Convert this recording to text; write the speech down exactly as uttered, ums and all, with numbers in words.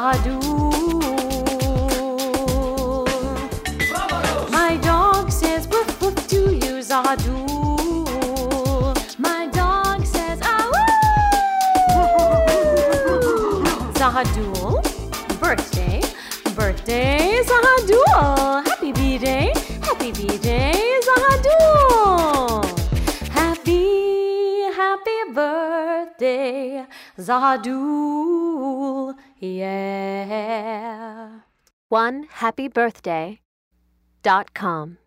Zahadul. My dog says woof woof to you, Zahadul. My dog says ah woo. Zahadul, birthday, birthday, Zahadul. Happy B-Day, happy B-Day, Zahadul. Happy, happy birthday, Zahadul, yeah. one happy birthday dot com